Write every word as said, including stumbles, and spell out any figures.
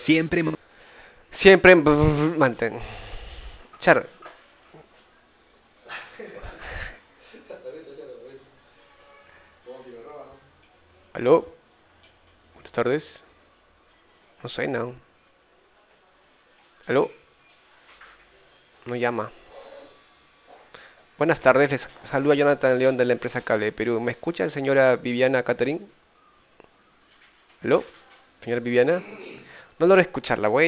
Siempre mo- Siempre mantén. Char. ¿Aló? Buenas tardes. No suena. ¿Aló? No llama. Buenas tardes, les saluda Jonathan León de la empresa Cable Perú. ¿Me escucha señora Viviana Catherine? ¿Aló? ¿Señora Viviana? No logro escucharla, voy a